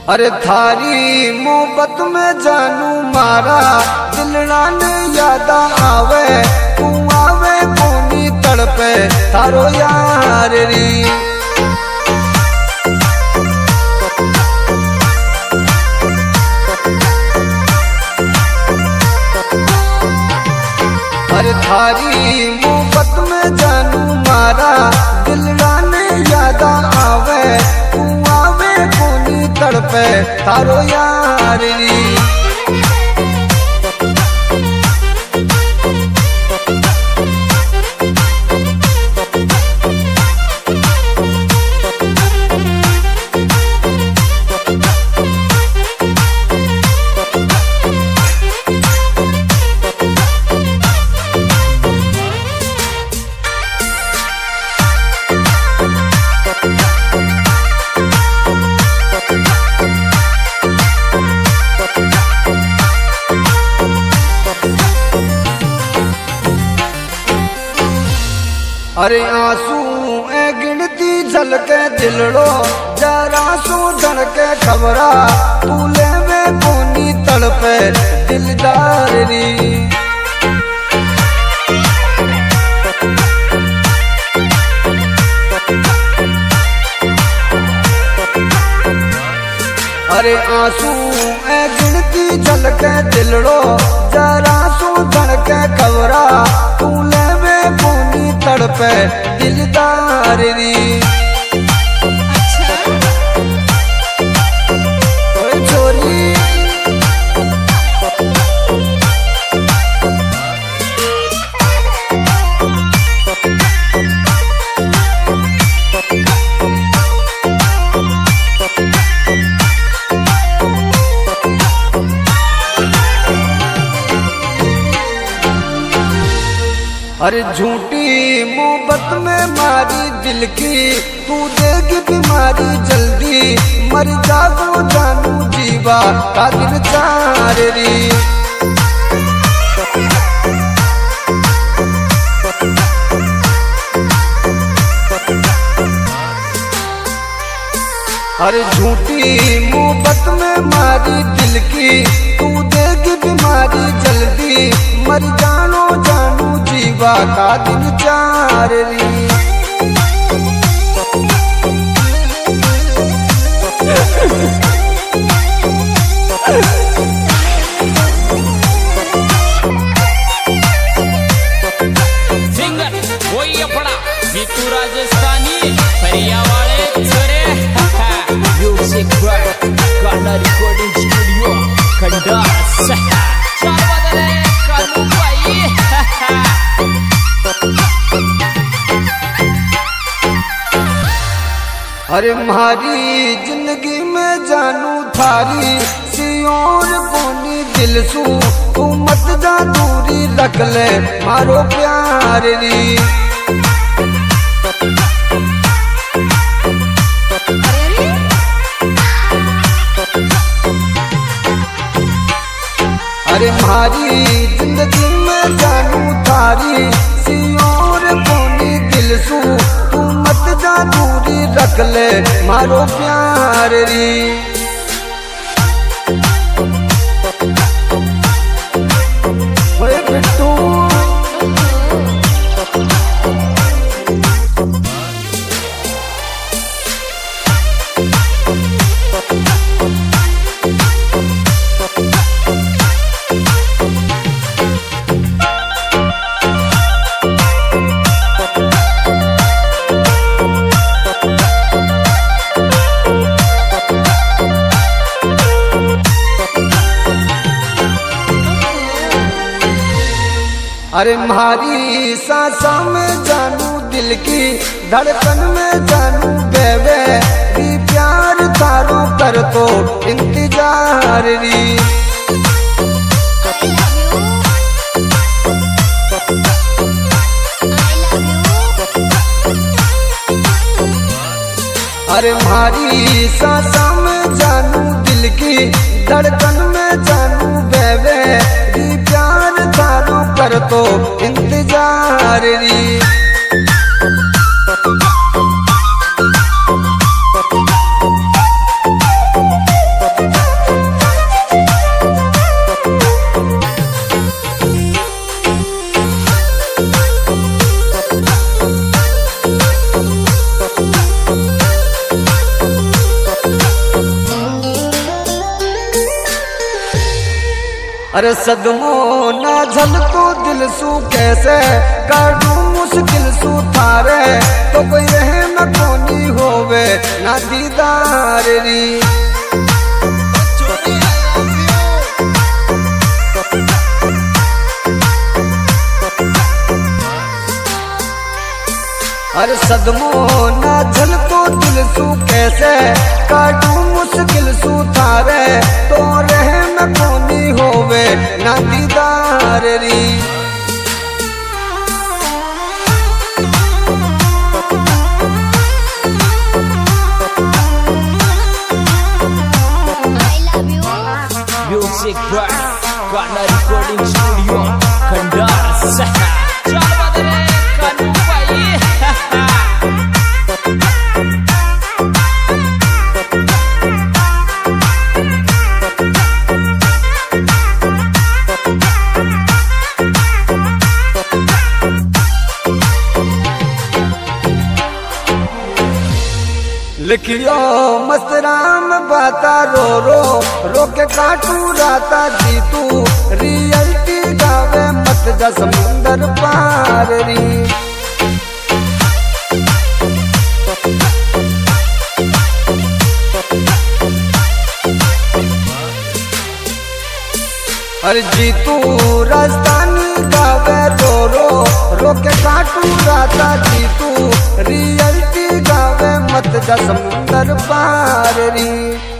अरे थारी मोहब्बत में जानू मारा दिलना ने याद आवे तू आवे कोनी तड़पे थारो यार री। अरे थारी मोहब्बत में जानू मारा दिलना ने याद आवे तू आवे कोनी तड़पे थारो यार री। अरे आंसू ए गिनती झलके दिलड़ो जरा सू धड़के खबरा तू ले में कोनी तड़पे दिलदार री। अरे आंसू ए गिनती झलके दिलड़ो जरा सू धड़के खबरा तू ले में कोनी तड़पे दिलदार री। ओए छोरी अरे झूठी मोहब्बत में मारी दिल की तू देगी बीमारी जल्दी मर जागो जानू जीवा का दिन चार री। अरे झूठी मोहब्बत में मारी दिल की तू देगी बीमारी जल्दी मर जानो जानू जीवा का दिन चार री। सिंगर वही अपना जीतू राजस्थानी फरिया वाले छोरे म्यूजिक गाना रिकॉर्डिंग स्टूडियो खंडास चार बदले कानू भाई। अरे मारी जिंदगी में जानू थारी सियोर कोनी दिल सू तू मत जा दूरी रख ले मारो प्यार री। अरे मारी जिंदगी में जानू थारी सियोर कोनी दिल सू तू मत जा दूरी रख ले मारो प्यार री। ओए बिट्टू अरे मारी सांसा में जानू दिल की धड़कन में जानू बेबे भी प्यार तारो कर तो इंतजार री। अरे मारी सांसा में जानू दिल की धड़कन में जानू बेबे भी प्यार तारो कर तो इंतजार री। अरे सदमो ना झल तो दिल सू कैसे काटू मुश्किल सू थारे तो कोई रहे न कोनी होवे ना दीदार री। अरे सदमो ना झल तो दिल सू कैसे काटू मुश्किल सू थारे तो रहे न कोनी होवे ना दीदार री। Music by Karna Recording Studio Kandar चल बदले कन्नू भाई लिखियो मस्तराम बाता रो रो रो के काटू राता जीतू रियलिटी गावे मत जा समुंदर पार री। अरे जीतू राजधानी गावे रो रो रो के काटू राता जीतू रियलिटी गावे मत जा समुंदर पार री।